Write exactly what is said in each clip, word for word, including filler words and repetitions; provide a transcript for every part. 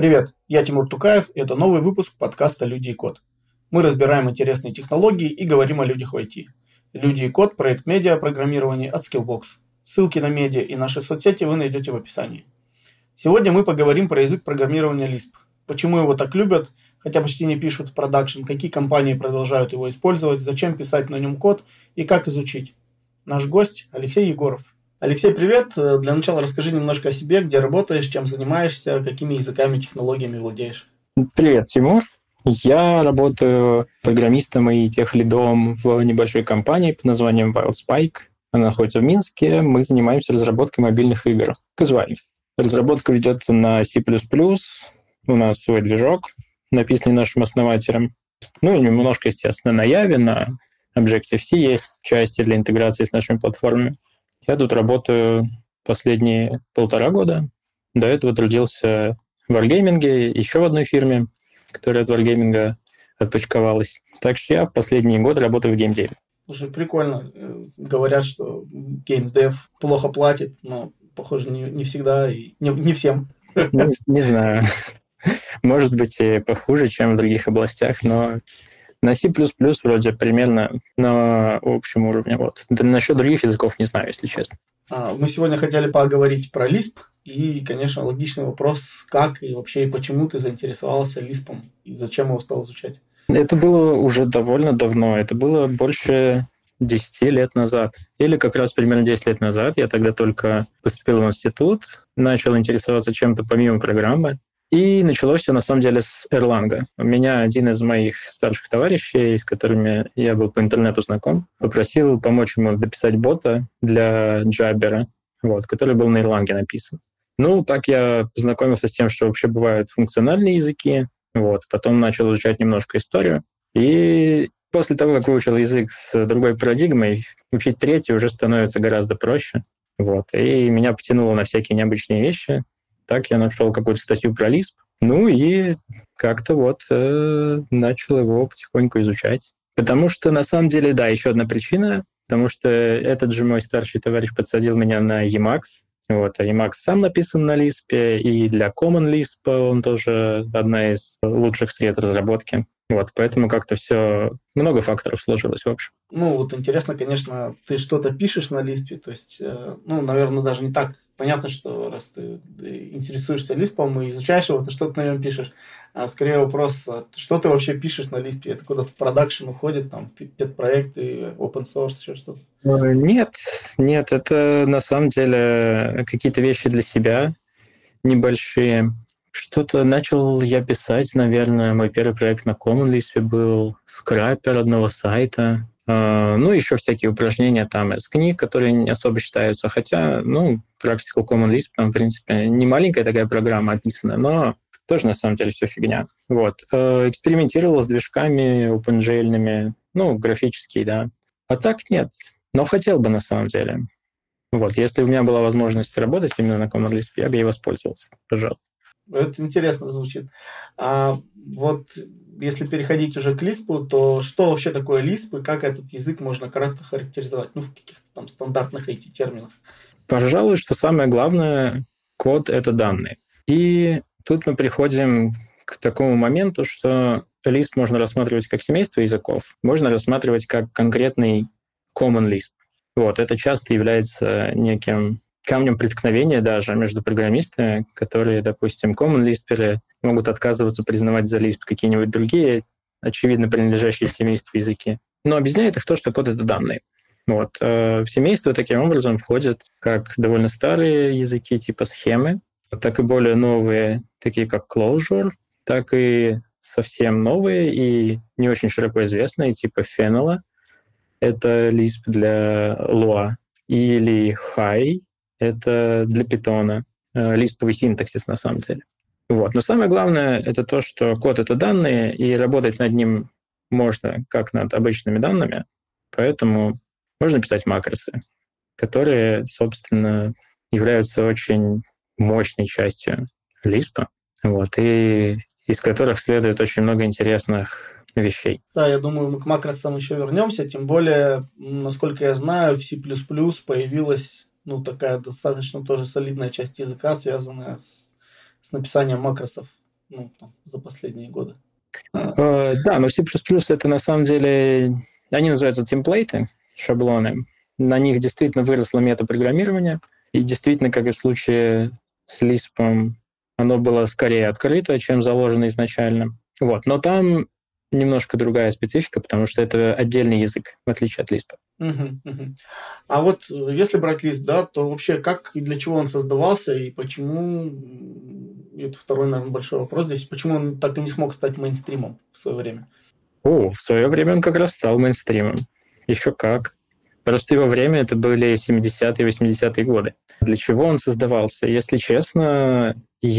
Привет, я Тимур Тукаев, и это новый выпуск подкаста «Люди и код». Мы разбираем интересные технологии и говорим о людях в ай ти. «Люди и код» – проект медиа-программирования от Skillbox. Ссылки на медиа и наши соцсети вы найдете в описании. Сегодня мы поговорим про язык программирования Lisp. Почему его так любят, хотя почти не пишут в продакшн, какие компании продолжают его использовать, зачем писать на нем код и как изучить. Наш гость Алексей Егоров. Алексей, привет. Для начала расскажи немножко о себе, где работаешь, чем занимаешься, какими языками, технологиями владеешь. Привет, Тимур. Я работаю программистом и техлидом в небольшой компании под названием WildSpike. Она находится в Минске. Мы занимаемся разработкой мобильных игр. Казуальных. Разработка ведется на C++. У нас свой движок, написанный нашим основателем. Ну и немножко, естественно, на Java, на Objective-C есть части для интеграции с нашими платформами. Я тут работаю последние полтора года. До этого трудился в Wargaming, еще в одной фирме, которая от Wargaming отпочковалась. Так что я в последние годы работаю в геймдеве. Слушай, прикольно. Говорят, что геймдев плохо платит, но, похоже, не, не всегда и не, не всем. Не, не знаю. Может быть, и похуже, чем в других областях, но на C++ вроде примерно на общем уровне. Вот. Да насчет других языков не знаю, если честно. Мы сегодня хотели поговорить про Lisp. И, конечно, логичный вопрос, как и вообще и почему ты заинтересовался Lisp и зачем его стал изучать? Это было уже довольно давно. Это было больше десять лет назад. Или как раз примерно десять лет назад. Я тогда только поступил в институт, начал интересоваться чем-то помимо программы. И началось все, на самом деле, с Erlang. У меня один из моих старших товарищей, с которыми я был по интернету знаком, попросил помочь ему дописать бота для Jabber, вот, который был на Erlang написан. Ну, так я познакомился с тем, что вообще бывают функциональные языки. Вот. Потом начал изучать немножко историю. И после того, как выучил язык с другой парадигмой, учить третий уже становится гораздо проще. Вот. И меня потянуло на всякие необычные вещи. Так я нашел какую-то статью про Lisp. Ну и как-то вот э, начал его потихоньку изучать. Потому что, на самом деле, да, еще одна причина, потому что этот же мой старший товарищ подсадил меня на Emacs. Вот, а Emacs сам написан на Lisp, и для Common Lisp он тоже одна из лучших сред разработки. Вот, поэтому как-то все, много факторов сложилось в общем. Ну, вот интересно, конечно, ты что-то пишешь на Lisp, то есть, э, ну, наверное, даже не так понятно, что раз ты, ты интересуешься Lisp и изучаешь его, ты что-то на нем пишешь. А скорее вопрос, что ты вообще пишешь на Lisp? Это куда-то в продакшн уходит, там, пет-проекты, open source, еще что-то? Нет, нет, это на самом деле какие-то вещи для себя небольшие. Что-то начал я писать, наверное, мой первый проект на Common Lisp был скрапер одного сайта. Ну, еще всякие упражнения там из книг, которые не особо считаются. Хотя, ну, Practical Common Lisp, там, в принципе, не маленькая такая программа описана, но тоже, на самом деле, все фигня. Вот. Экспериментировал с движками OpenGL-ными, ну, графические, да. А так нет. Но хотел бы, на самом деле. Вот. Если у меня была возможность работать именно на Common Lisp, я бы ей воспользовался, пожалуй. Это интересно звучит. А вот если переходить уже к Lisp, то что вообще такое Lisp и как этот язык можно кратко характеризовать? Ну, в каких-то там стандартных ай ти-терминах. Пожалуй, что самое главное, код — это данные. И тут мы приходим к такому моменту, что Lisp можно рассматривать как семейство языков, можно рассматривать как конкретный Common Lisp. Вот, это часто является неким камнем преткновения даже между программистами, которые, допустим, common lisp могут отказываться признавать за Lisp какие-нибудь другие, очевидно, принадлежащие семейству языки. Но объясняет их то, что код — это данные. Вот. В семейство таким образом входят как довольно старые языки типа схемы, так и более новые, такие как Clojure, так и совсем новые и не очень широко известные, типа Fenella. Это Lisp для Lua. Или High. Это для питона. Лисповый синтаксис, на самом деле. Вот. Но самое главное — это то, что код — это данные, и работать над ним можно как над обычными данными, поэтому можно писать макросы, которые, собственно, являются очень мощной частью Lisp, вот, и из которых следует очень много интересных вещей. Да, я думаю, мы к макросам еще вернемся, тем более, насколько я знаю, в C++ появилась ну, такая достаточно тоже солидная часть языка, связанная с, с написанием макросов. ну, там, за последние годы. Uh, да, но C++ это на самом деле, они называются темплейты, шаблоны. На них действительно выросло метапрограммирование, и действительно, как и в случае с Lisp, оно было скорее открыто, чем заложено изначально. Вот. Но там немножко другая специфика, потому что это отдельный язык, в отличие от Lisp. Угу, угу. А вот если брать Lisp, да, то вообще как и для чего он создавался, и почему, это второй, наверное, большой вопрос здесь, почему он так и не смог стать мейнстримом в свое время? О, в свое время он как раз стал мейнстримом. Еще как. Просто его время это были семидесятые, восьмидесятые годы. Для чего он создавался? Если честно,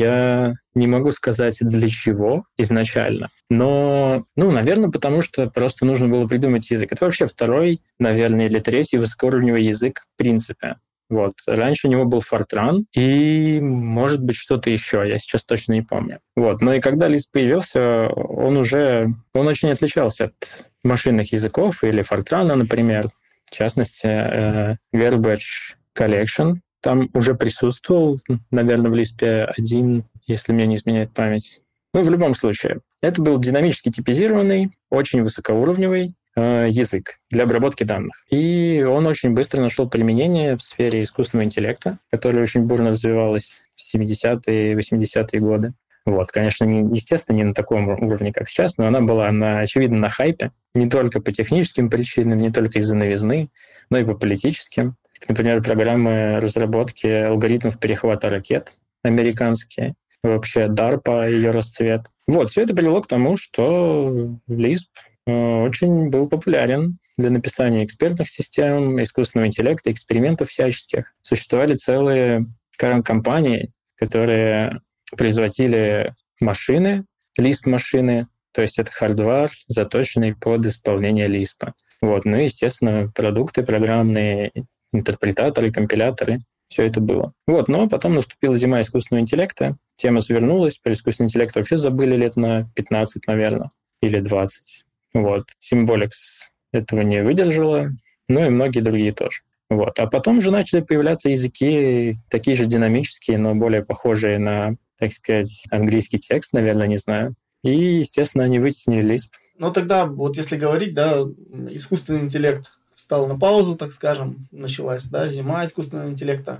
я не могу сказать, для чего изначально. Но, ну, наверное, потому что просто нужно было придумать язык. Это вообще второй, наверное, или третий высокоуровневый язык в принципе. Вот. Раньше у него был Fortran и, может быть, что-то еще, я сейчас точно не помню. Вот. Но и когда Lisp появился, он уже, он очень отличался от машинных языков или Fortran, например. В частности, uh, Garbage Collection там уже присутствовал, наверное, в Lisp один, если мне не изменяет память. Ну, в любом случае, это был динамически типизированный, очень высокоуровневый uh, язык для обработки данных. И он очень быстро нашел применение в сфере искусственного интеллекта, которая очень бурно развивалась в семидесятые, восьмидесятые годы. Вот, конечно, не, естественно, не на таком уровне, как сейчас, но она была, на, очевидно, на хайпе, не только по техническим причинам, не только из-за новизны, но и по политическим. Например, программы разработки алгоритмов перехвата ракет американские, вообще DARPA, ее расцвет. Вот, все это привело к тому, что Lisp очень был популярен для написания экспертных систем, искусственного интеллекта, экспериментов всяческих. Существовали целые компании, которые производили машины, Lisp-машины, то есть это хардвар, заточенный под исполнение Lisp. Вот. Ну и, естественно, продукты программные, интерпретаторы, компиляторы, все это было. Вот. Но потом наступила зима искусственного интеллекта, тема свернулась, про искусственный интеллект вообще забыли лет на пятнадцать, наверное, или двадцать. Вот. Symbolics этого не выдержала, ну и многие другие тоже. Вот. А потом же начали появляться языки, такие же динамические, но более похожие на, так сказать, английский текст, наверное, не знаю. И, естественно, они вытеснили Lisp. Ну, тогда, вот если говорить, да, искусственный интеллект встал на паузу, так скажем, началась, да, зима искусственного интеллекта,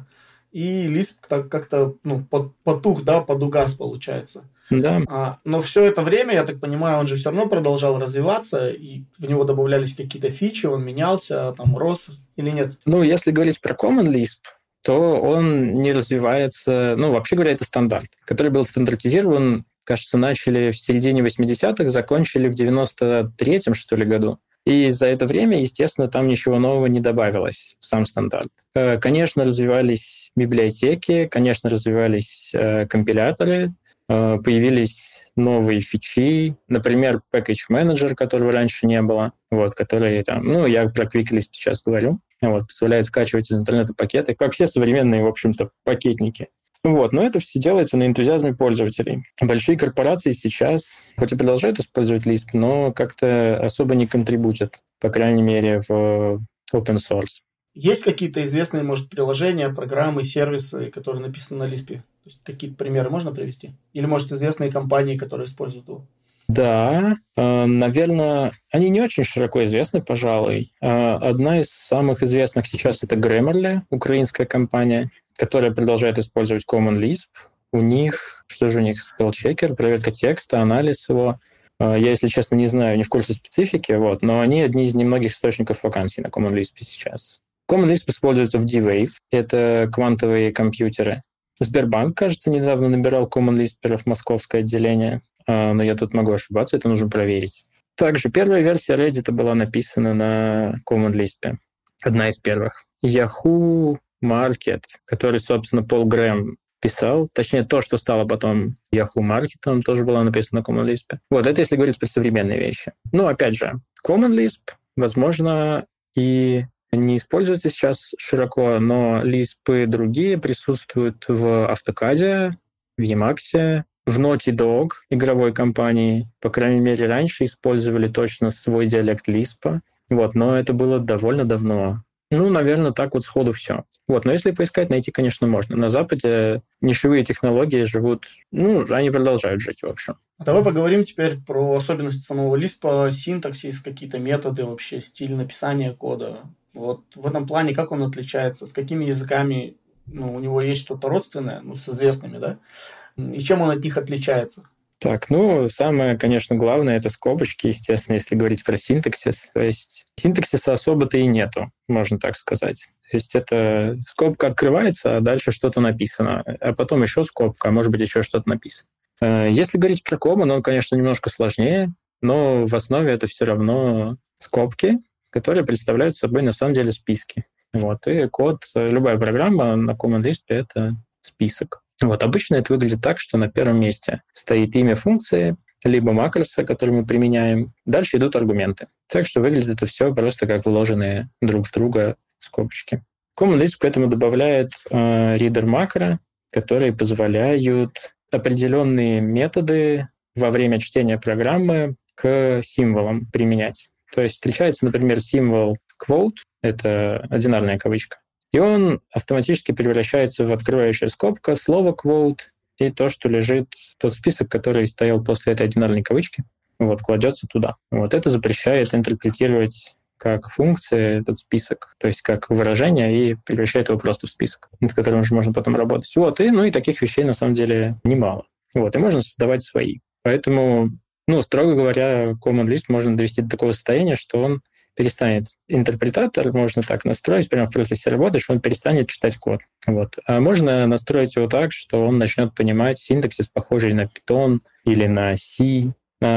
и Lisp так как-то, ну, потух, да, подугас, получается. Да. А, но все это время, я так понимаю, он же все равно продолжал развиваться, и в него добавлялись какие-то фичи, он менялся, там, рос или нет? Ну, если говорить про Common Lisp, то он не развивается... Ну, вообще говоря, это стандарт, который был стандартизирован, кажется, начали в середине восьмидесятых, закончили в девяносто третьем, что ли, году. И за это время, естественно, там ничего нового не добавилось в сам стандарт. Конечно, развивались библиотеки, конечно, развивались компиляторы, появились новые фичи, например, Package Manager, которого раньше не было, вот, который там, ну, я про QuickLisp сейчас говорю, вот, позволяет скачивать из интернета пакеты, как все современные, в общем-то, пакетники. Вот, но это все делается на энтузиазме пользователей. Большие корпорации сейчас, хоть и продолжают использовать Lisp, но как-то особо не контрибутят, по крайней мере, в open source. Есть какие-то известные, может, приложения, программы, сервисы, которые написаны на Lisp? То есть какие-то примеры можно привести? Или, может, известные компании, которые используют его? Да, наверное, они не очень широко известны, пожалуй. Одна из самых известных сейчас — это Grammarly, украинская компания, которая продолжает использовать Common Lisp. У них, что же у них, spellchecker, проверка текста, анализ его. Я, если честно, не знаю, не в курсе специфики, вот, но они одни из немногих источников вакансий на Common Lisp сейчас. Common Lisp используется в D-Wave, это квантовые компьютеры. Сбербанк, кажется, недавно набирал Common Lisp в московское отделение, но я тут могу ошибаться, это нужно проверить. Также первая версия Reddit была написана на Common Lisp, одна из первых. Yahoo Market, который, собственно, Пол Грэм писал, точнее, то, что стало потом Yahoo Market, тоже было написано на Common Lisp. Вот, это если говорить про современные вещи. Ну, опять же, Common Lisp, возможно, и не используется сейчас широко, но Lisp другие присутствуют в AutoCAD, в Emacs, в Naughty Dog, игровой компании. По крайней мере, раньше использовали точно свой диалект Lisp. Вот, но это было довольно давно. Ну, наверное, так вот сходу все. Вот, но если поискать, найти, конечно, можно. На Западе нишевые технологии живут, ну, они продолжают жить, в общем. А давай поговорим теперь про особенности самого Lisp, синтаксис, какие-то методы вообще, стиль написания кода. Вот в этом плане как он отличается, с какими языками, ну, у него есть что-то родственное, ну, с известными, да, и чем он от них отличается? Так, ну, самое, конечно, главное — это скобочки, естественно, если говорить про синтаксис. То есть синтаксиса особо-то и нету, можно так сказать. То есть это скобка открывается, а дальше что-то написано, а потом еще скобка, а может быть, еще что-то написано. Если говорить про Common, он, конечно, немножко сложнее, но в основе это все равно скобки, которые представляют собой, на самом деле, списки. Вот. И код, любая программа на Common Lisp — это список. Вот. Обычно это выглядит так, что на первом месте стоит имя функции, либо макроса, который мы применяем. Дальше идут аргументы. Так что выглядит это все просто как вложенные друг в друга скобочки. Common Lisp к этому добавляет э, reader макро, которые позволяют определенные методы во время чтения программы к символам применять. То есть встречается, например, символ quote, это одинарная кавычка, и он автоматически превращается в открывающая скобка, слово quote, и то, что лежит, тот список, который стоял после этой одинарной кавычки, вот, кладется туда. Вот это запрещает интерпретировать как функция этот список, то есть как выражение, и превращает его просто в список, над которым же можно потом работать. Вот, и, ну и таких вещей на самом деле немало. Вот, и можно создавать свои. Поэтому, ну, строго говоря, Common Lisp можно довести до такого состояния, что он перестанет, интерпретатор можно так настроить прямо в процессе работы, что он перестанет читать код. Вот. А можно настроить его так, что он начнет понимать синтаксис, похожий на Python или на C.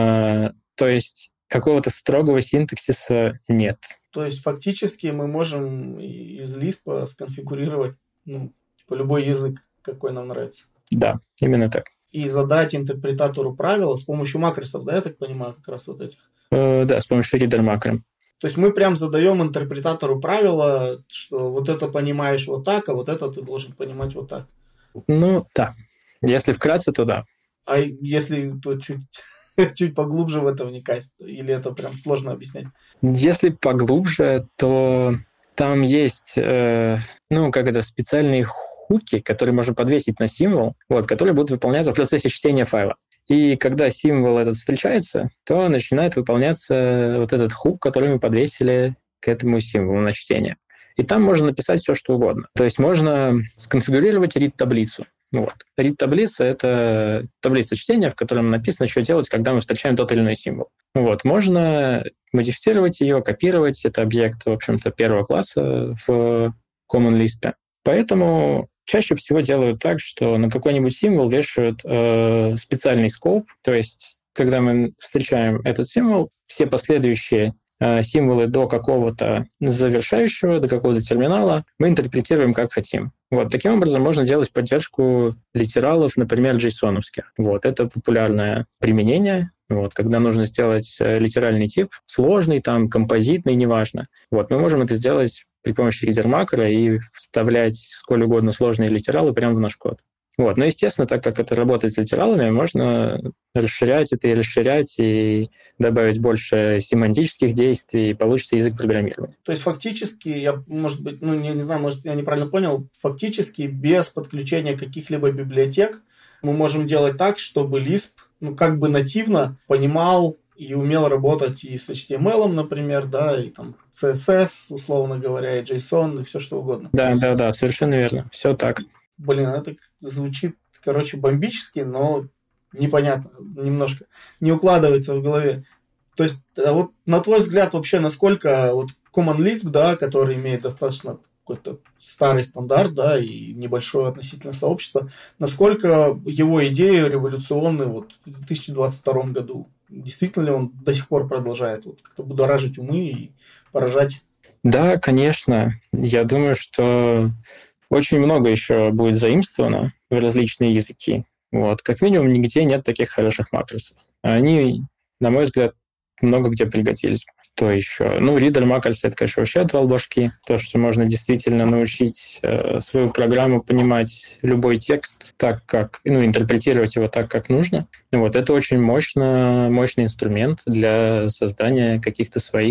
А, то есть какого-то строгого синтаксиса нет. То есть фактически мы можем из Lisp сконфигурировать, ну, типа любой язык, какой нам нравится. Да, именно так. И задать интерпретатору правила с помощью макросов, да, я так понимаю, как раз вот этих? Э, да, с помощью reader макро. То есть мы прям задаем интерпретатору правила, что вот это понимаешь вот так, а вот это ты должен понимать вот так. Ну, да. Если вкратце, то да. А если то чуть, чуть поглубже в это вникать? Или это прям сложно объяснять? Если поглубже, то там есть, э, ну, как это, специальные хуки, которые можно подвесить на символ, вот, которые будут выполняться в процессе чтения файла. И когда символ этот встречается, то начинает выполняться вот этот хук, который мы подвесили к этому символу на чтение. И там можно написать все, что угодно. То есть можно сконфигурировать read-таблицу. Вот. Read-таблица — это таблица чтения, в которой написано, что делать, когда мы встречаем тот или иной символ. Вот. Можно модифицировать ее, копировать. Это объект, в общем-то, первого класса в Common Lisp. Поэтому чаще всего делают так, что на какой-нибудь символ вешают э, специальный скоп, то есть когда мы встречаем этот символ, все последующие э, символы до какого-то завершающего, до какого-то терминала мы интерпретируем как хотим. Вот. Таким образом можно делать поддержку литералов, например, джейсоновских. Вот. Это популярное применение. Вот, когда нужно сделать литеральный тип, сложный, там, композитный, неважно. Вот, мы можем это сделать при помощи reader макро и вставлять сколь угодно сложные литералы прямо в наш код. Вот. Но, естественно, так как это работает с литералами, можно расширять это и расширять, и добавить больше семантических действий, и получится язык программирования. То есть фактически, я, может быть, ну, не, не знаю, может, я неправильно понял, фактически без подключения каких-либо библиотек мы можем делать так, чтобы Lisp, ну, как бы нативно понимал и умел работать и с эйч ти эм эл, например, да, и там си эс эс, условно говоря, и JSON, и все что угодно. Да, да, да, совершенно верно. Все так. Блин, это звучит, короче, бомбически, но непонятно немножко. Не укладывается в голове. То есть, а вот на твой взгляд, вообще, насколько вот Common Lisp, да, который имеет достаточно какой-то старый стандарт, да, и небольшое относительно сообщество, насколько его идеи революционны вот в две тысячи двадцать втором году? Действительно ли он до сих пор продолжает вот как-то будоражить умы и поражать? Да, конечно. Я думаю, что очень много еще будет заимствовано в различные языки. Вот. Как минимум, нигде нет таких хороших макросов. Они, на мой взгляд, много где пригодились. Что еще? Ну, reader макрос — это, конечно, вообще отвал башки. То, что можно действительно научить э, свою программу понимать любой текст так, как... Ну, интерпретировать его так, как нужно. Вот. Это очень мощно, мощный инструмент для создания каких-то своих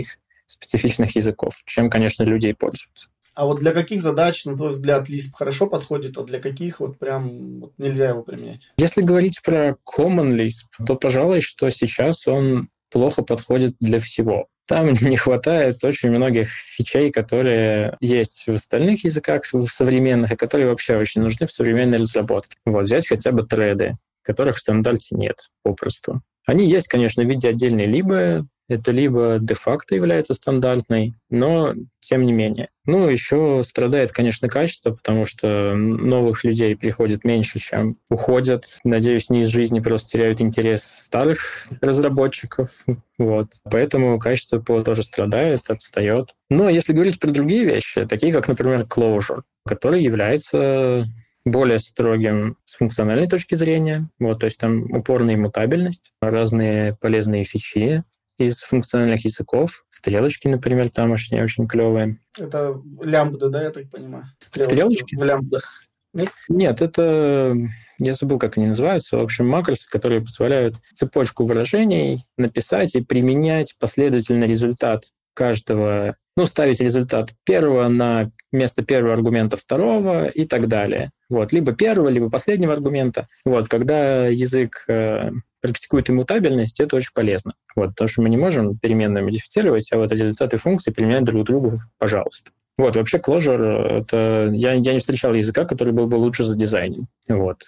специфичных языков, чем, конечно, люди и пользуются. А вот для каких задач, на твой взгляд, Lisp хорошо подходит, а для каких вот прям вот нельзя его применять? Если говорить про Common Lisp, то, пожалуй, что сейчас он плохо подходит для всего. Там не хватает очень многих фичей, которые есть в остальных языках, в современных, и которые вообще очень нужны в современной разработке. Вот, взять хотя бы треды, которых в стандарте нет попросту. Они есть, конечно, в виде отдельной либо, это либо де-факто является стандартной, но тем не менее. Ну, еще страдает, конечно, качество, потому что новых людей приходит меньше, чем уходят. Надеюсь, не из жизни просто теряют интерес старых разработчиков. Вот. Поэтому качество ПО тоже страдает, отстает. Но если говорить про другие вещи, такие как, например, Clojure, который является более строгим с функциональной точки зрения. Вот, то есть там упорная иммутабельность, разные полезные фичи из функциональных языков. Стрелочки, например, тамошние очень клевые. Это лямбда, да, я так понимаю? Стрелочки? Стрелочки? В лямбдах. Нет? Нет, это... Я забыл, как они называются. В общем, макросы, которые позволяют цепочку выражений написать и применять последовательно результат каждого, ну, ставить результат первого на место первого аргумента второго и так далее. Вот. Либо первого, либо последнего аргумента. Вот. Когда язык э, практикует иммутабельность, это очень полезно. Вот. Потому что мы не можем переменную модифицировать, а вот результаты функций применять друг к другу, пожалуйста. Вот. Вообще Clojure, это... Я, я не встречал языка, который был бы лучше за дизайном. Вот.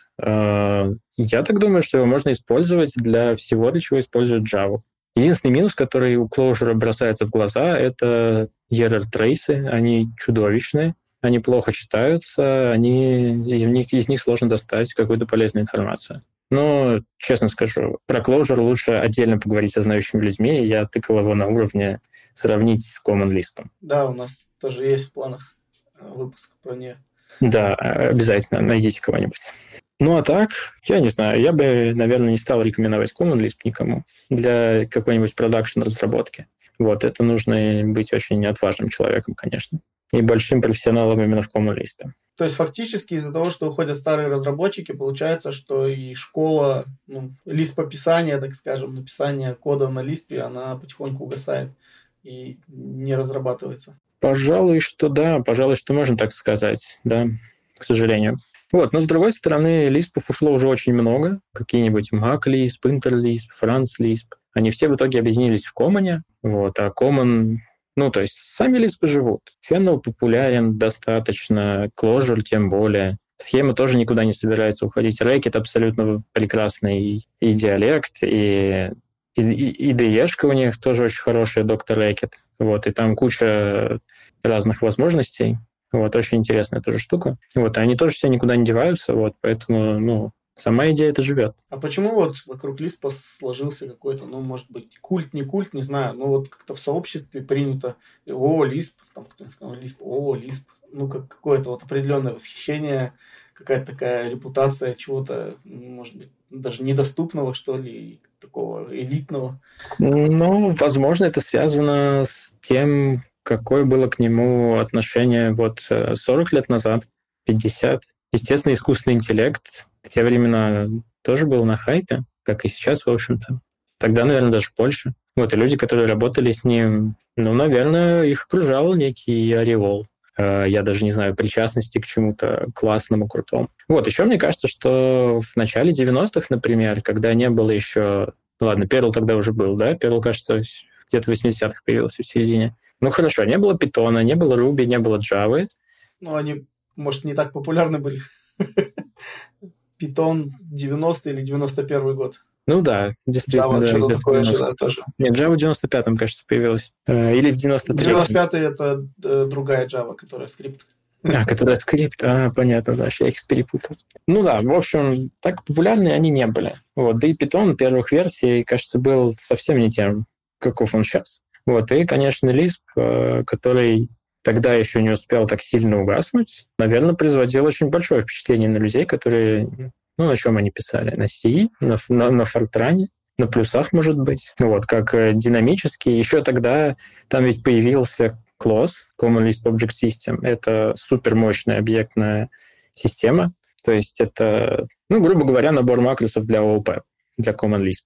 Э, я так думаю, что его можно использовать для всего, для чего используют Java. Единственный минус, который у Clojure бросается в глаза, это error-трейсы. Они чудовищные, они плохо читаются, они, из, них, из них сложно достать какую-то полезную информацию. Но, честно скажу, про Clojure лучше отдельно поговорить со знающими людьми. Я тыкал его на уровне сравнить с Common Lisp. Да, у нас тоже есть в планах выпуск про нее. Да, обязательно, найдите кого-нибудь. Ну, а так, я не знаю, я бы, наверное, не стал рекомендовать Common Lisp никому для какой-нибудь продакшн-разработки. Вот, это нужно быть очень отважным человеком, конечно, и большим профессионалом именно в Common Lisp. То есть, фактически, из-за того, что уходят старые разработчики, получается, что и школа, ну, Lisp-описания, так скажем, написания кода на Lisp, она потихоньку угасает и не разрабатывается. Пожалуй, что да, пожалуй, что можно так сказать, да, к сожалению. Вот, но с другой стороны, лиспов ушло уже очень много. Какие-нибудь MacLisp, InterLisp, FranzLisp. Они все в итоге объединились в Common. Вот, а Common... Ну, то есть сами лиспы живут. Fennel популярен достаточно, Clojure тем более. Схема тоже никуда не собирается уходить. Racket абсолютно прекрасный и диалект, и, и, и ди и-шка у них тоже очень хорошая, доктор Racket. Вот, и там куча разных возможностей. Вот, очень интересная тоже штука. Вот, и они тоже все никуда не деваются, вот, поэтому, ну, сама идея это живет. А почему вот вокруг Лиспа сложился какой-то, ну, может быть, культ, не культ, не знаю, но вот как-то в сообществе принято, о, Лисп, там кто-нибудь сказал Лисп, о, Лисп, ну, как какое-то вот определенное восхищение, какая-то такая репутация чего-то, может быть, даже недоступного, что ли, такого элитного. Ну, возможно, это связано с тем, какое было к нему отношение вот сорок лет назад, пятьдесят. Естественно, искусственный интеллект в те времена тоже был на хайпе, как и сейчас, в общем-то. Тогда, наверное, даже больше. Вот, и люди, которые работали с ним, ну, наверное, их окружал некий ореол. Я даже не знаю, причастности к чему-то классному, крутому. Вот, еще мне кажется, что в начале девяностых, например, когда не было еще... Ну, ладно, Perl тогда уже был, да? Perl, кажется, где-то в восьмидесятых появился в середине. Ну, хорошо, не было Python, не было Ruby, не было Java. Ну, они, может, не так популярны были. Python девяностый или девяносто первый год. Ну да, действительно. Java да, что-то такое же, да, тоже. Нет, Java в девяносто пятом, кажется, появилась. Или в девяносто третьем. девяносто пятый это э, другая Java, которая скрипт. А, которая скрипт. А, понятно, значит, я их перепутал. Ну да, в общем, так популярны они не были. Вот, да и Python первых версий, кажется, был совсем не тем, каков он сейчас. Вот, и, конечно, Lisp, который тогда еще не успел так сильно угаснуть, наверное, производил очень большое впечатление на людей, которые... Ну, на чем они писали? На си, на, на, на Fortran, на плюсах, может быть. Вот, как динамический. Еще тогда там ведь появился си эй эс, Common Lisp Object System. Это супермощная объектная система. То есть это, ну, грубо говоря, набор макросов для ООП, для Common Lisp.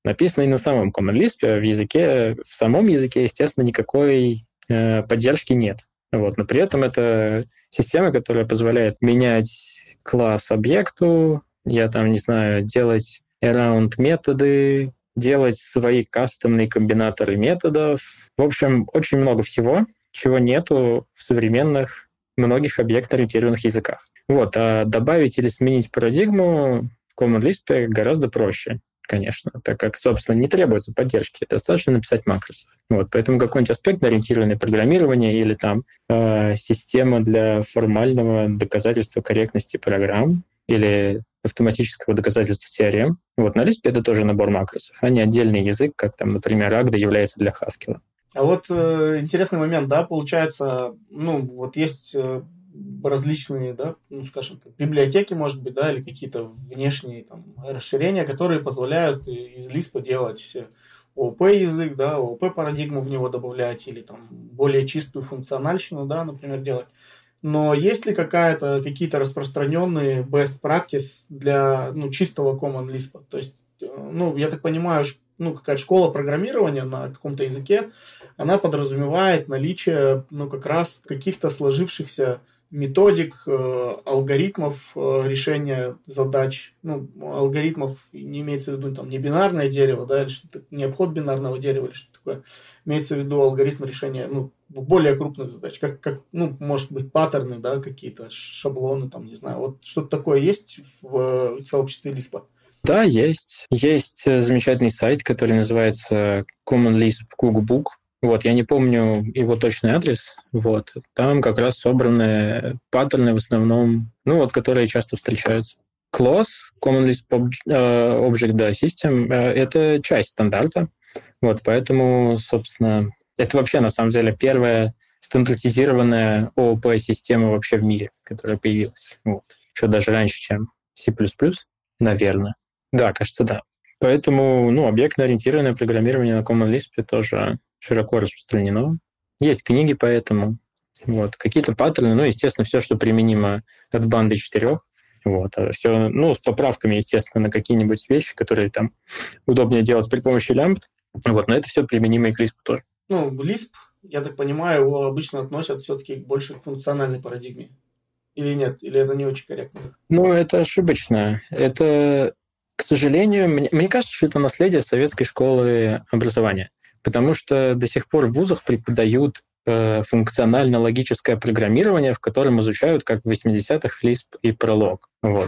написано и на самом Common Lisp, а в языке, в самом языке, естественно, никакой э, поддержки нет. Вот. Но при этом это система, которая позволяет менять класс объекту, я там, не знаю, делать around методы, делать свои кастомные комбинаторы методов. В общем, очень много всего, чего нету в современных многих объектно-ориентированных языках. Вот. А добавить или сменить парадигму в Common Lisp гораздо проще, конечно, так как, собственно, не требуется поддержки, достаточно написать макросы. Вот, поэтому какой-нибудь аспектно-ориентированное программирование или там э, система для формального доказательства корректности программ или автоматического доказательства теорем. Вот, на Lisp это тоже набор макросов, а не отдельный язык, как там, например, Agda является для Haskell. А вот э, интересный момент, да, получается, ну, вот есть э, различные, да, ну, скажем так, библиотеки, может быть, да, или какие-то внешние там расширения, которые позволяют из Lisp делать ООП язык, да, ООП парадигму в него добавлять, или там более чистую функциональщину, да, например, делать. Но есть ли какая-то, какие-то распространенные best practice для, ну, чистого Common Lisp? То есть, ну, я так понимаю, ну, какая-то школа программирования на каком-то языке, она подразумевает наличие, ну, как раз каких-то сложившихся методик, э, алгоритмов э, решения задач. Ну, алгоритмов не имеется в виду там не бинарное дерево, да, или что-то, не обход бинарного дерева, или что-то такое. Имеется в виду алгоритм решения, ну, более крупных задач, как, как, ну, может быть, паттерны, да, какие-то шаблоны, там, не знаю. Вот что-то такое есть в, в сообществе Lisp? Да, есть. Есть замечательный сайт, который называется Common Lisp Cookbook. Вот, я не помню его точный адрес. Вот, там как раз собраны паттерны в основном, ну вот, которые часто встречаются. Clause, Common Lisp Object да, System, это часть стандарта. Вот, поэтому, собственно, это вообще на самом деле первая стандартизированная ООП-система вообще в мире, которая появилась. Вот. Еще даже раньше, чем C++, наверное. Да, кажется, да. Поэтому, ну, объектно-ориентированное программирование на Common Lisp тоже широко распространено. Есть книги по этому. Вот. Какие-то паттерны, ну, естественно, все, что применимо от банды четырех. Вот. А все, ну, с поправками, естественно, на какие-нибудь вещи, которые там удобнее делать при помощи лямбд. Вот. Но это все применимо и к Lisp тоже. Ну, Lisp, я так понимаю, его обычно относят все-таки больше к функциональной парадигме. Или нет? Или это не очень корректно? Ну, это ошибочно. Это, к сожалению, мне, мне кажется, что это наследие советской школы образования. Потому что до сих пор в вузах преподают э, функционально-логическое программирование, в котором изучают, как в восьмидесятых, Lisp и Prolog. Вот.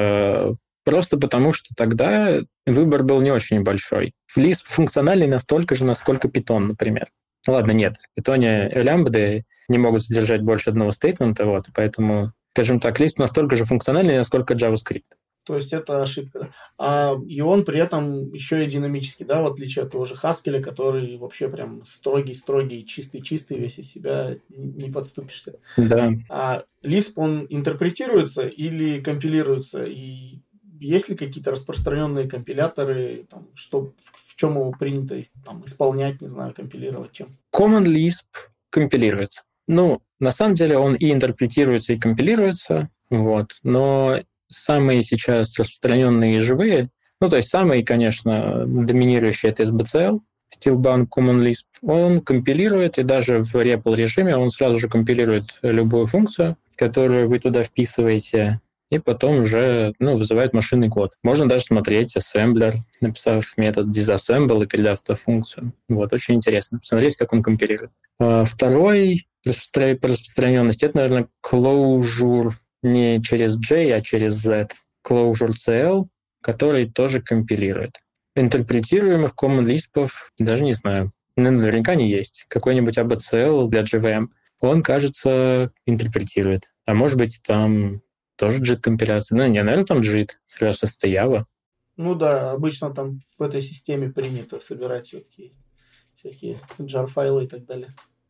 Э, просто потому, что тогда выбор был не очень большой. Lisp функциональный настолько же, насколько Python, например. Ладно, нет, в Python лямбды не могут содержать больше одного стейтмента, вот, поэтому, скажем так, Lisp настолько же функциональный, насколько JavaScript. То есть это ошибка. А, и он при этом еще и динамический, да, в отличие от того же Haskell, который вообще прям строгий-строгий, чистый-чистый, весь из себя, не подступишься. Да. А Lisp, он интерпретируется или компилируется? И есть ли какие-то распространенные компиляторы, там, что, в, в чем его принято там, исполнять, не знаю, компилировать, чем? Common Lisp компилируется. Ну, на самом деле он и интерпретируется, и компилируется, вот, но самые сейчас распространенные живые, ну, то есть самый, конечно, доминирующий это эс би си эл, Steelbank Common Lisp, он компилирует, и даже в эр и пи эл-режиме он сразу же компилирует любую функцию, которую вы туда вписываете, и потом уже, ну, вызывает машинный код. Можно даже смотреть ассемблер, написав метод disassemble и передав эту функцию. Вот, очень интересно посмотреть, как он компилирует. А второй распростра... по распространенности это, наверное, Clojure не через J, а через Z. Clojure си эл, который тоже компилирует. Интерпретируемых Common Lisp даже не знаю. Наверняка не есть. Какой-нибудь эй би си эл для джей ви эм, он, кажется, интерпретирует. А может быть, там тоже джит-компиляция. Ну, не, наверное, там джит, раз это Java. Ну да, обычно там в этой системе принято собирать все-таки всякие jar-файлы и так далее.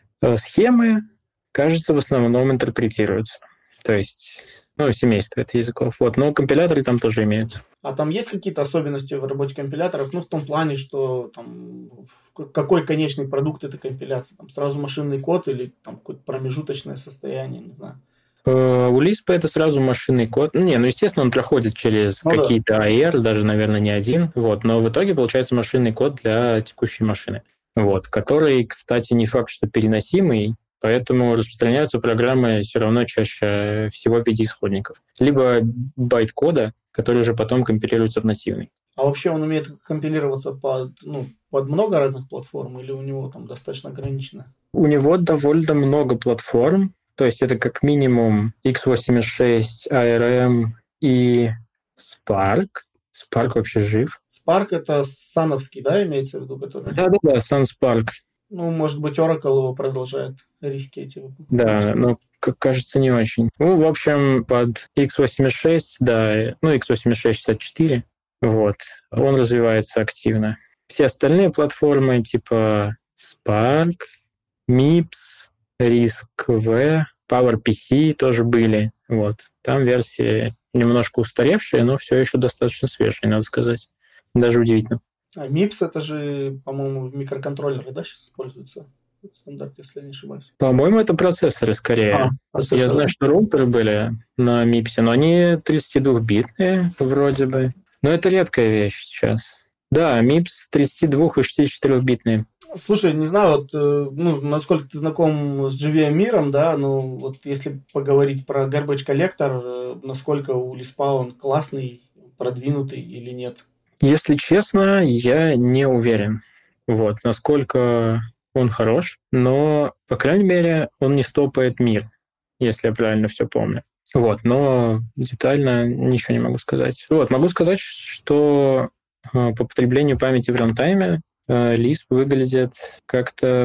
Схемы, кажется, в основном интерпретируются. То есть, ну, семейство это языков. Вот, но компиляторы там тоже имеются. А там есть какие-то особенности в работе компиляторов? Ну, в том плане, что там какой конечный продукт этой компиляции? Там сразу машинный код или там какое-то промежуточное состояние, не знаю. Э, У Lisp это сразу машинный код. Не, ну, естественно, он проходит через Ну да. какие-то эй ар, даже, наверное, не один, вот, но в итоге получается машинный код для текущей машины, вот, который, кстати, не факт, что переносимый, поэтому распространяются программы все равно чаще всего в виде исходников. Либо байт-кода, который уже потом компилируется в нативный. А вообще он умеет компилироваться под, ну, под много разных платформ или у него там достаточно ограничено? У него довольно много платформ, то есть это как минимум икс восемьдесят шесть, эй ар эм и Spark. Spark вообще жив. Spark это сановский, да, имеется в виду, который? Да-да-да, Sun Spark. Ну, может быть, Oracle его продолжает риски эти выпускать. Да, но, как кажется, не очень. Ну, в общем, под икс восемьдесят шесть, да, ну, икс восемьдесят шесть шестьдесят четыре, вот, он развивается активно. Все остальные платформы, типа Spark, мипс, RISC-V, PowerPC тоже были. Вот. Там версии немножко устаревшие, но все еще достаточно свежие, надо сказать. Даже удивительно. А мипс это же, по-моему, в микроконтроллеры, да, сейчас используется? Это стандарт, если я не ошибаюсь. По-моему, это процессоры скорее. А, процессоры. Я знаю, что роутеры были на мипсе, но они тридцатидвухбитные вроде бы. Но это редкая вещь сейчас. Да, мипс тридцатидвух- и шестидесятичетырёхбитные. Слушай, не знаю, вот, ну, насколько ты знаком с джи ви эм-миром, да, ну, вот если поговорить про garbage collector, насколько у Lisp он классный, продвинутый или нет? Если честно, я не уверен, вот, насколько он хорош, но, по крайней мере, он не стопает мир, если я правильно все помню. Вот, но детально ничего не могу сказать. Вот, могу сказать, что по потреблению памяти в рантайме Lisp выглядит как-то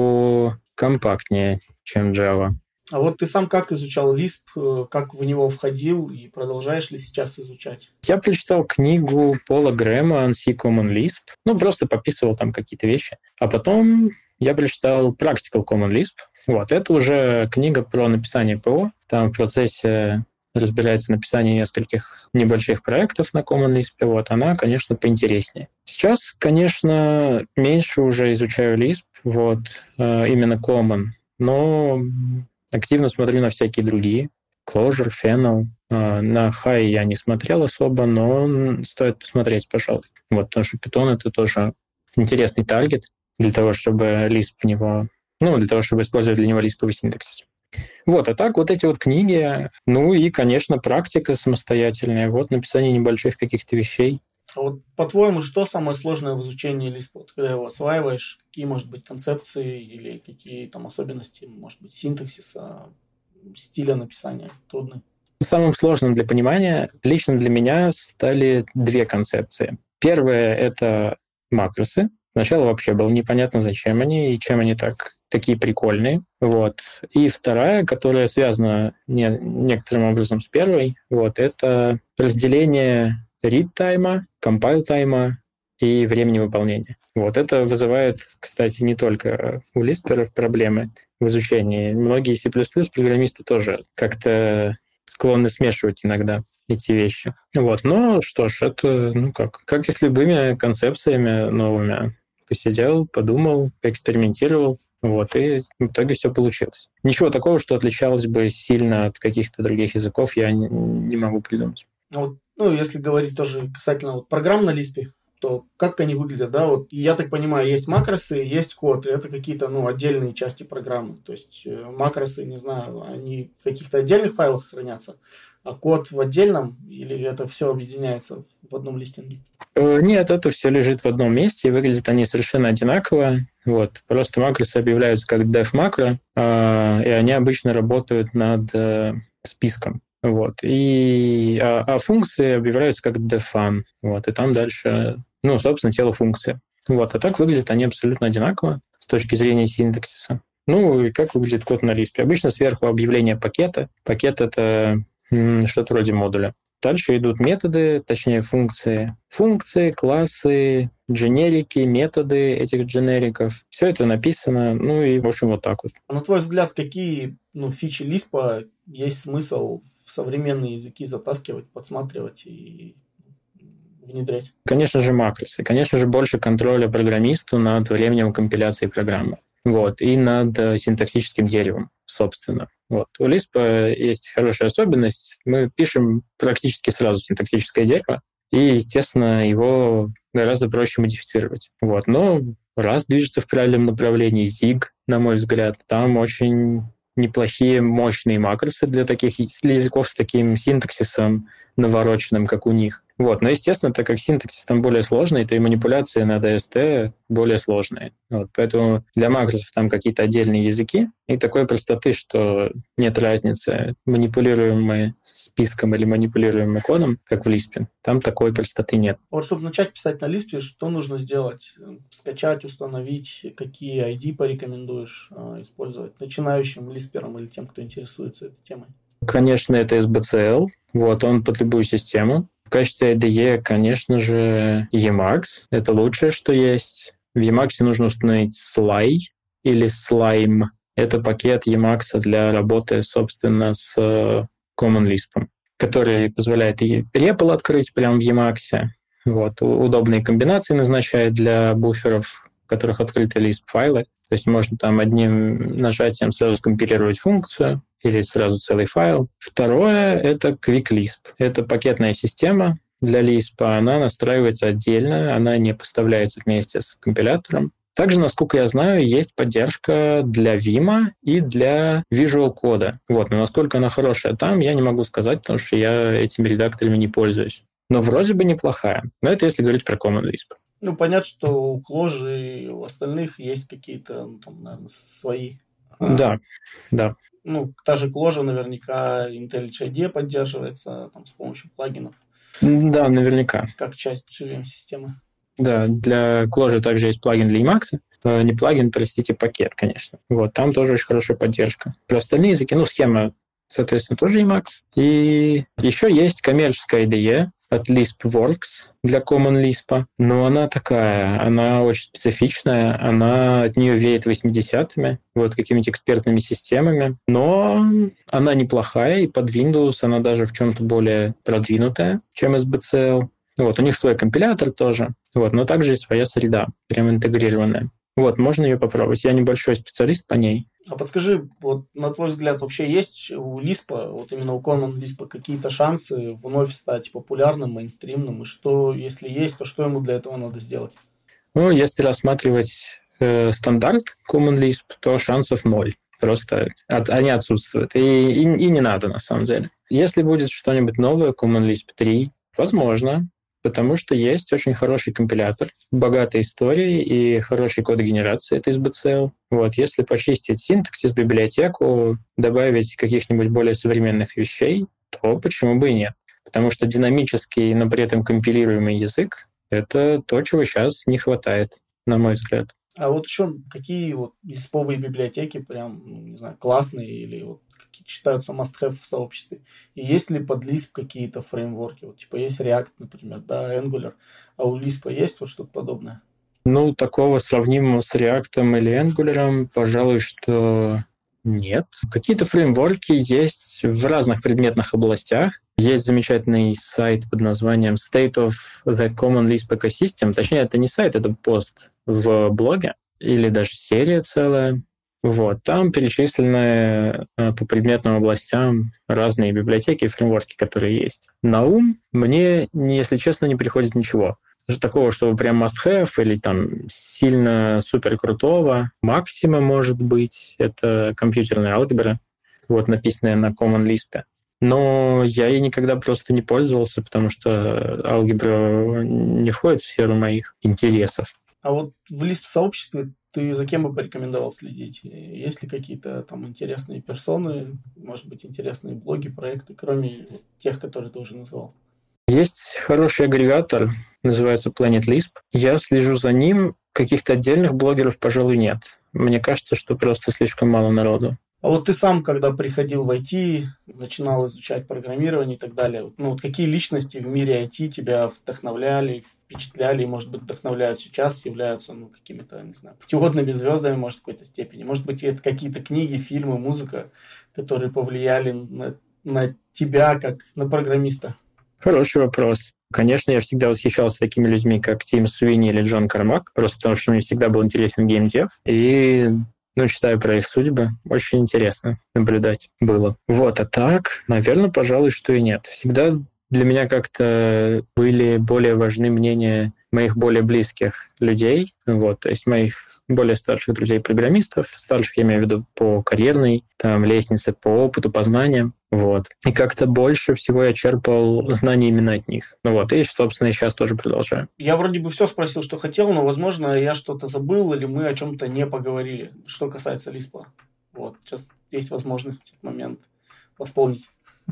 покомпактнее, чем Java. А вот ты сам как изучал Lisp, как в него входил и продолжаешь ли сейчас изучать? Я прочитал книгу Пола Грэма «Unc Common Lisp», ну, просто пописывал там какие-то вещи. А потом я прочитал Practical Common Lisp. Вот, это уже книга про написание ПО. Там в процессе разбирается написание нескольких небольших проектов на Common Lisp. Вот, она, конечно, поинтереснее. Сейчас, конечно, меньше уже изучаю Lisp, вот, именно Common, но активно смотрю на всякие другие. Clojure, Fennel. На High я не смотрел особо, но стоит посмотреть, пожалуй. Вот, потому что Python — это тоже интересный таргет для того, чтобы Lisp в него... Ну, для того, чтобы использовать для него лисповый синтаксис. Вот, а так вот эти вот книги, ну и, конечно, практика самостоятельная, вот написание небольших каких-то вещей. А вот, по-твоему, что самое сложное в изучении Lisp? Вот, когда его осваиваешь, какие, может быть, концепции или какие там особенности, может быть, синтаксиса, стиля написания трудны? Самым сложным для понимания лично для меня стали две концепции. Первая — это макросы. Сначала вообще было непонятно, зачем они и чем они так такие прикольные. Вот. И вторая, которая связана не, некоторым образом с первой, вот, это разделение read-тайма, compile-тайма и времени выполнения. Вот. Это вызывает, кстати, не только у лисперов проблемы в изучении. Многие C++ программисты тоже как-то склонны смешивать иногда эти вещи. Вот. Но что ж, это ну как, как и с любыми концепциями новыми. Посидел, подумал, поэкспериментировал, вот, и в итоге все получилось. Ничего такого, что отличалось бы сильно от каких-то других языков, я не, не могу придумать. Вот, ну, если говорить тоже касательно вот программ на Lisp, то как они выглядят, да, вот, я так понимаю, есть макросы, есть код, и это какие-то, ну, отдельные части программы, то есть макросы, не знаю, они в каких-то отдельных файлах хранятся, а код в отдельном, или это все объединяется в одном листинге? Нет, это все лежит в одном месте, и выглядят они совершенно одинаково, вот, просто макросы объявляются как def-макро, и они обычно работают над списком. Вот. И, а, а функции объявляются как defun. Вот. И там дальше, ну, собственно, тело функции. Вот. А так выглядят они абсолютно одинаково с точки зрения синтаксиса. Ну, и как выглядит код на Lisp? Обычно сверху объявление пакета. Пакет — это м, что-то вроде модуля. Дальше идут методы, точнее, функции. Функции, классы, дженерики, методы этих дженериков. Все это написано, ну и, в общем, вот так вот. А на твой взгляд, какие ну, фичи Lisp есть смысл в современные языки затаскивать, подсматривать и внедрять? Конечно же, макросы. Конечно же, больше контроля программисту над временем компиляции программы. Вот. И над синтаксическим деревом, собственно. Вот. У Lisp есть хорошая особенность. Мы пишем практически сразу синтаксическое дерево, и, естественно, его гораздо проще модифицировать. Вот. Но раз движется в правильном направлении, Zig, на мой взгляд, там очень неплохие, мощные макросы для таких для языков с таким синтаксисом навороченным, как у них. Вот. Но, естественно, так как синтаксис там более сложный, то и манипуляции на ди эс ти более сложные. Вот. Поэтому для макросов там какие-то отдельные языки, и такой простоты, что нет разницы, манипулируем мы списком или манипулируем мы кодом, как в Lisp. Там такой простоты нет. Вот чтобы начать писать на Lisp, что нужно сделать? Скачать, установить, какие ай ди порекомендуешь э, использовать начинающим лисперам или тем, кто интересуется этой темой? Конечно, это эс би си эл. Вот, он под любую систему. В качестве ай ди и, конечно же, Emacs. Это лучшее, что есть. В Emacs нужно установить Sly или Slime. Это пакет Emacs для работы, собственно, с Common Lisp, который позволяет и репл открыть прямо в Emacs. Вот. Удобные комбинации назначает для буферов, в которых открыты Lisp-файлы. То есть можно там одним нажатием сразу скомпилировать функцию или сразу целый файл. Второе — это Quick Lisp. Это пакетная система для Lisp. Она настраивается отдельно, она не поставляется вместе с компилятором. Также, насколько я знаю, есть поддержка для Vim и для Visual Code. Вот. Но насколько она хорошая там, я не могу сказать, потому что я этими редакторами не пользуюсь. Но вроде бы неплохая. Но это если говорить про Common Lisp. Ну, понятно, что у Clojure и у остальных есть какие-то, ну, там, наверное, свои. Да, да. Ну, та же Clojure наверняка IntelliJ ай ди поддерживается там, с помощью плагинов. Да, наверняка. Как часть джи ви эм-системы. Да, для Clojure также есть плагин для Emacs. Не плагин, простите, пакет, конечно. Вот, там тоже очень хорошая поддержка. Про остальные языки, ну, схема, соответственно, тоже Emacs. И еще есть коммерческая ай ди и от LispWorks для Common Lisp, но она такая, она очень специфичная, она от нее веет восьмидесятыми, вот какими-то экспертными системами, но она неплохая, и под Windows она даже в чем-то более продвинутая, чем эс би си эл. Вот, у них свой компилятор тоже, вот, но также и своя среда, прям интегрированная. Вот, можно ее попробовать. Я небольшой специалист по ней. А подскажи, вот на твой взгляд, вообще есть у Lisp, вот именно у Common Lisp, какие-то шансы вновь стать популярным, мейнстримным? И что, если есть, то что ему для этого надо сделать? Ну, если рассматривать э, стандарт Common Lisp, то шансов ноль. Просто от, они отсутствуют. И, и, и не надо, на самом деле. Если будет что-нибудь новое, Common Lisp три, возможно, потому что есть очень хороший компилятор, богатой историей и хорошей кодогенерацией, это эс би си эл. Вот, если почистить синтаксис, библиотеку, добавить каких-нибудь более современных вещей, то почему бы и нет? Потому что динамический, но при этом компилируемый язык — это то, чего сейчас не хватает, на мой взгляд. А вот еще какие вот лисповые библиотеки прям, ну, не знаю, классные или вот какие считаются must-have в сообществе? И есть ли под Lisp какие-то фреймворки? Вот типа есть React, например, да, Angular, а у Lisp есть вот что-то подобное? Ну, такого сравнимого с React или Angular, пожалуй, что нет. Какие-то фреймворки есть в разных предметных областях. Есть замечательный сайт под названием State of the Common Lisp Ecosystem. Точнее, это не сайт, это пост в блоге или даже серия целая. Вот. Там перечислены по предметным областям разные библиотеки и фреймворки, которые есть. На ум мне, если честно, не приходит ничего. Такого, чтобы прям must-have или там сильно супер крутого. Максима, может быть, это компьютерная алгебра, вот, написанная на Common Lisp. Но я ей никогда просто не пользовался, потому что алгебра не входит в сферу моих интересов. А вот в Lisp-сообществе ты за кем бы порекомендовал следить? Есть ли какие-то там интересные персоны, может быть, интересные блоги, проекты, кроме тех, которые ты уже назвал? Есть хороший агрегатор, называется Planet Lisp. Я слежу за ним. Каких-то отдельных блогеров, пожалуй, нет. Мне кажется, что просто слишком мало народу. А вот ты сам, когда приходил в ай ти, начинал изучать программирование и так далее, ну вот какие личности в мире ай ти тебя вдохновляли, впечатляли, и, может быть, вдохновляют сейчас, являются, ну, какими-то, не знаю, путеводными звездами, может, в какой-то степени? Может быть, это какие-то книги, фильмы, музыка, которые повлияли на, на тебя, как на программиста? Хороший вопрос. Конечно, я всегда восхищался такими людьми, как Тим Суини или Джон Кармак, просто потому что мне всегда был интересен геймдев. И ну, читаю про их судьбы. Очень интересно наблюдать было. Вот, а так, наверное, пожалуй, что и нет. Всегда для меня как-то были более важны мнения моих более близких людей, вот, то есть моих более старших друзей-программистов, старших я имею в виду по карьерной там, лестнице, по опыту, по знаниям, вот. И как-то больше всего я черпал знаний именно от них. Ну вот, и, собственно, и сейчас тоже продолжаю. Я вроде бы все спросил, что хотел, но, возможно, я что-то забыл или мы о чем-то не поговорили, что касается Лиспа. Вот, сейчас есть возможность, момент восполнить.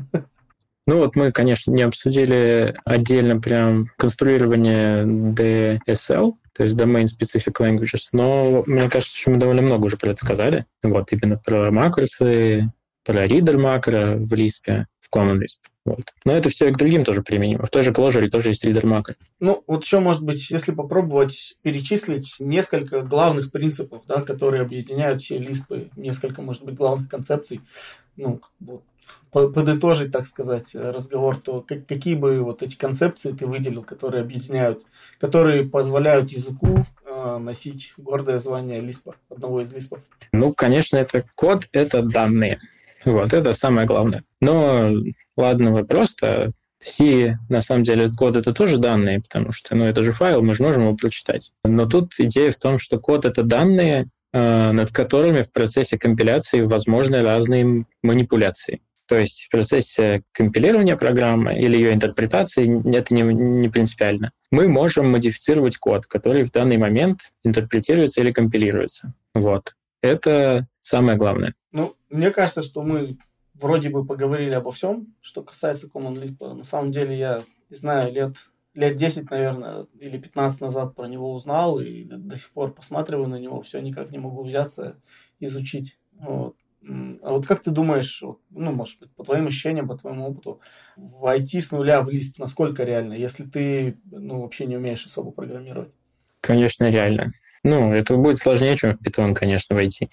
Ну вот мы, конечно, не обсудили отдельно прям конструирование ди эс эл, то есть Domain Specific Languages, но мне кажется, что мы довольно много уже про это сказали. Вот именно про макросы, про reader макро в Lisp, в Common Lisp. Вот. Но это все и к другим тоже применимо. В той же Clojure тоже есть reader макро. Ну, вот еще, может быть, если попробовать перечислить несколько главных принципов, да, которые объединяют все лиспы, несколько, может быть, главных концепций, ну, вот, подытожить, так сказать, разговор, то какие бы вот эти концепции ты выделил, которые объединяют, которые позволяют языку э, носить гордое звание лиспа, одного из лиспов? Ну, конечно, это код, это данные. Вот, это самое главное. Но, ладно, вопрос-то, C, на самом деле, код — это тоже данные, потому что, ну, это же файл, мы же можем его прочитать. Но тут идея в том, что код — это данные, над которыми в процессе компиляции возможны разные манипуляции. То есть в процессе компилирования программы или ее интерпретации это не, не принципиально. Мы можем модифицировать код, который в данный момент интерпретируется или компилируется. Вот. Это самое главное. Ну, мне кажется, что мы вроде бы поговорили обо всем, что касается Common Lisp. На самом деле я знаю лет... лет десять, наверное, или пятнадцать назад про него узнал, и до сих пор посматриваю на него, все никак не могу взяться, изучить. Вот. А вот как ты думаешь, ну, может быть, по твоим ощущениям, по твоему опыту, войти с нуля в Lisp насколько реально, если ты, ну, вообще не умеешь особо программировать? Конечно, реально. Ну, это будет сложнее, чем в Python, конечно, войти,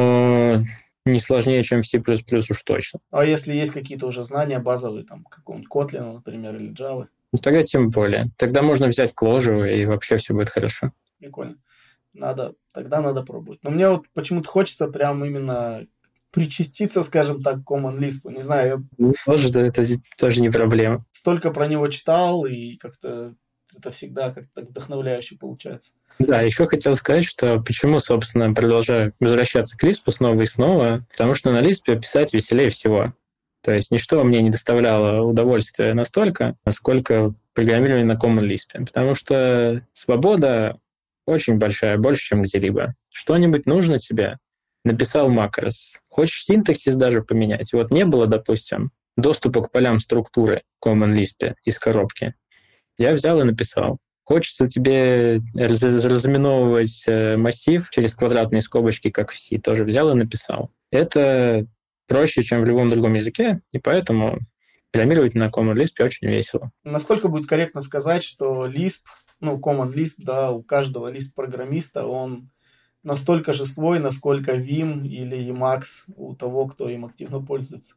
но не сложнее, чем в C++ уж точно. А если есть какие-то уже знания базовые, там, какого-нибудь Kotlin, например, или Java? Ну, тогда тем более. Тогда можно взять Clojure, и вообще все будет хорошо. Прикольно. Надо, тогда надо пробовать. Но мне вот почему-то хочется прям именно причаститься, скажем так, к Common Lisp. Не знаю, я... Тоже, это тоже не проблема. Столько про него читал, и как-то это всегда как-то вдохновляюще получается. Да, еще хотел сказать, что почему, собственно, продолжаю возвращаться к Lisp снова и снова, потому что на Lisp писать веселее всего. То есть ничто мне не доставляло удовольствия настолько, насколько программирование на Common Lisp. Потому что свобода очень большая, больше, чем где-либо. Что-нибудь нужно тебе, написал макрос. Хочешь синтаксис даже поменять? Вот не было, допустим, доступа к полям структуры в Common Lisp из коробки. Я взял и написал. Хочется тебе разраменовывать массив через квадратные скобочки, как в C, тоже взял и написал. Это проще, чем в любом другом языке, и поэтому программировать на Common Lisp очень весело. Насколько будет корректно сказать, что Lisp, ну, Common Lisp, да, у каждого Lisp-программиста, он настолько же свой, насколько Vim или Emacs у того, кто им активно пользуется?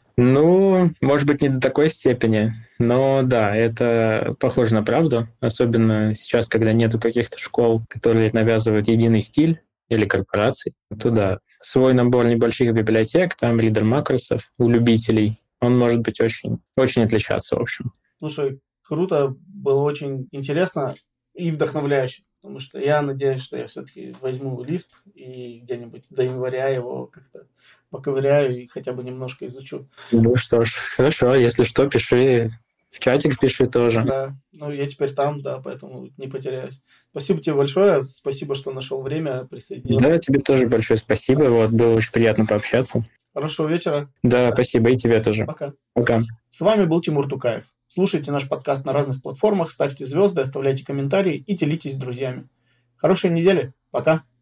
Ну, может быть, не до такой степени, но да, это похоже на правду, особенно сейчас, когда нету каких-то школ, которые навязывают единый стиль или корпораций. Туда свой набор небольших библиотек, там ридер макросов у любителей, он может быть очень, очень отличаться, в общем. Слушай, круто, было очень интересно и вдохновляюще, потому что я надеюсь, что я все-таки возьму Lisp и где-нибудь до января его как-то поковыряю и хотя бы немножко изучу. Ну что ж, хорошо, если что, пиши, в чатик пиши тоже. Да, ну я теперь там, да, поэтому не потеряюсь. Спасибо тебе большое, спасибо, что нашел время, присоединился. Да, тебе тоже большое спасибо, вот, было очень приятно пообщаться. Хорошего вечера. Да, спасибо, и тебе тоже. Пока. Пока. С вами был Тимур Тукаев. Слушайте наш подкаст на разных платформах, ставьте звезды, оставляйте комментарии и делитесь с друзьями. Хорошей недели. Пока.